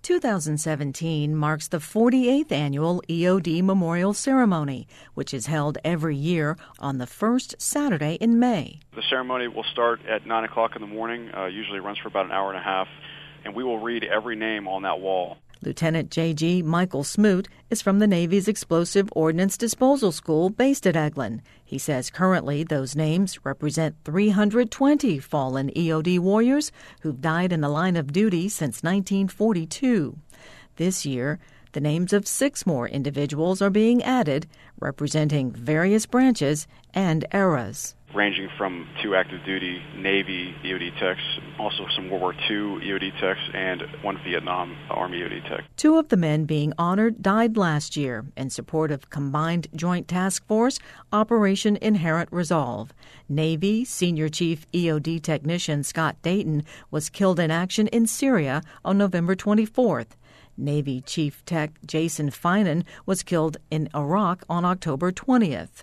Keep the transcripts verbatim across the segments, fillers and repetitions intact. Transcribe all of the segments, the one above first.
two thousand seventeen marks the forty-eighth annual E O D Memorial Ceremony, which is held every year on the first Saturday in May. The ceremony will start at nine o'clock in the morning, uh, usually runs for about an hour and a half, and we will read every name on that wall. Lieutenant J G Michael Smoot is from the Navy's Explosive Ordnance Disposal School based at Eglin. He says currently those names represent three hundred twenty fallen E O D warriors who've died in the line of duty since nineteen forty-two. This year, the names of six more individuals are being added, representing various branches and eras. Ranging from two active duty Navy E O D techs, also some World War Two E O D techs, and one Vietnam Army E O D tech. Two of the men being honored died last year in support of Combined Joint Task Force Operation Inherent Resolve. Navy Senior Chief E O D Technician Scott Dayton was killed in action in Syria on November twenty-fourth. Navy Chief Tech Jason Finan was killed in Iraq on October twentieth.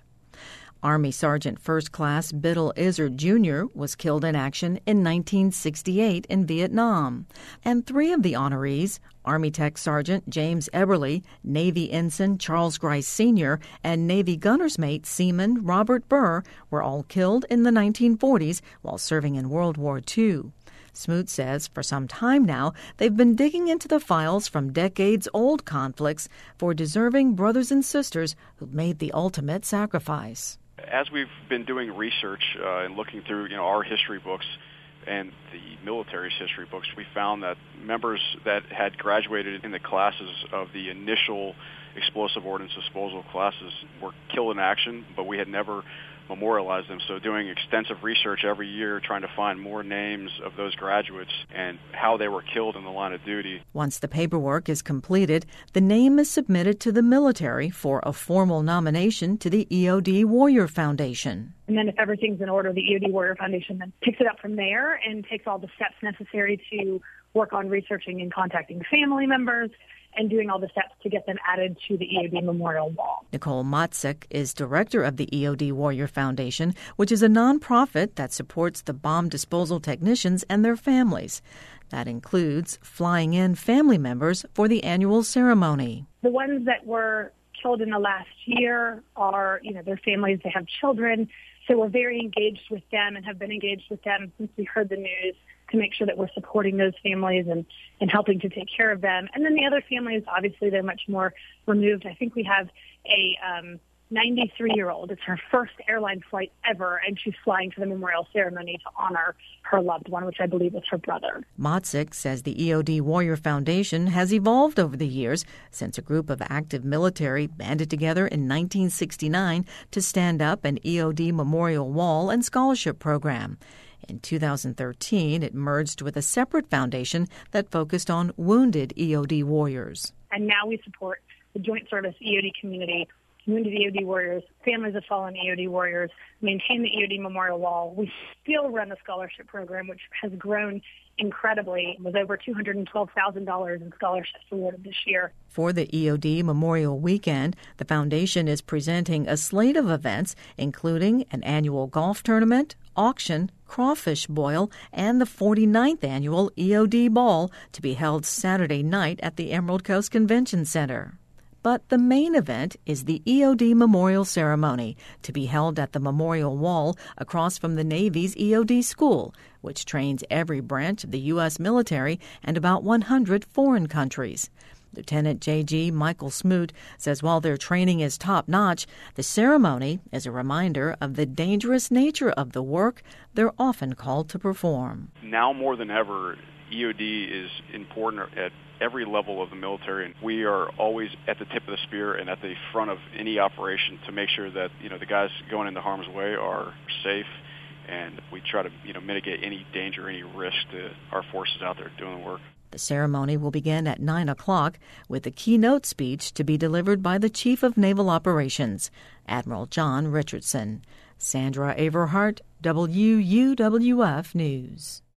Army Sergeant First Class Biddle Izzard Junior was killed in action in nineteen sixty-eight in Vietnam. And three of the honorees, Army Tech Sergeant James Eberly, Navy Ensign Charles Grice Senior, and Navy Gunner's Mate Seaman Robert Burr, were all killed in the nineteen forties while serving in World War Two. Smoot says for some time now they've been digging into the files from decades-old conflicts for deserving brothers and sisters who've made the ultimate sacrifice. As we've been doing research uh, and looking through, you know, our history books and the military's history books, we found that members that had graduated in the classes of the initial explosive ordnance disposal classes were killed in action, but we had never memorialized them. So doing extensive research every year, trying to find more names of those graduates and how they were killed in the line of duty. Once the paperwork is completed, the name is submitted to the military for a formal nomination to the E O D Warrior Foundation. And then if everything's in order, the E O D Warrior Foundation then picks it up from there and takes all the steps necessary to work on researching and contacting family members and doing all the steps to get them added to the E O D Memorial Wall. Nicole Motzik is director of the E O D Warrior Foundation, which is a nonprofit that supports the bomb disposal technicians and their families. That includes flying in family members for the annual ceremony. The ones that were killed in the last year are, you know, their families, they have children, so we're very engaged with them and have been engaged with them since we heard the news, to make sure that we're supporting those families and, and helping to take care of them. And then the other families, obviously, they're much more removed. I think we have a um, ninety-three-year-old. It's her first airline flight ever, and she's flying to the memorial ceremony to honor her loved one, which I believe was her brother. Motzik says the E O D Warrior Foundation has evolved over the years since a group of active military banded together in nineteen sixty-nine to stand up an E O D Memorial Wall and Scholarship Program. In two thousand thirteen, it merged with a separate foundation that focused on wounded E O D warriors. And now we support the Joint Service E O D community, wounded E O D warriors, families of fallen E O D warriors, maintain the E O D Memorial Wall. We still run the scholarship program, which has grown incredibly, with over two hundred twelve thousand dollars in scholarships awarded this year. For the E O D Memorial Weekend, the foundation is presenting a slate of events, including an annual golf tournament, auction, crawfish boil, and the forty-ninth annual E O D Ball to be held Saturday night at the Emerald Coast Convention Center. But the main event is the E O D Memorial Ceremony, to be held at the Memorial Wall across from the Navy's E O D School, which trains every branch of the U S military and about one hundred foreign countries. Lieutenant J G Michael Smoot says while their training is top-notch, the ceremony is a reminder of the dangerous nature of the work they're often called to perform. Now more than ever, E O D is important at every level of the military, and we are always at the tip of the spear and at the front of any operation to make sure that, you know, the guys going into harm's way are safe, and we try to, you know, mitigate any danger, any risk to our forces out there doing the work. The ceremony will begin at nine o'clock with a keynote speech to be delivered by the Chief of Naval Operations, Admiral John Richardson. Sandra Averhart, W U W F News.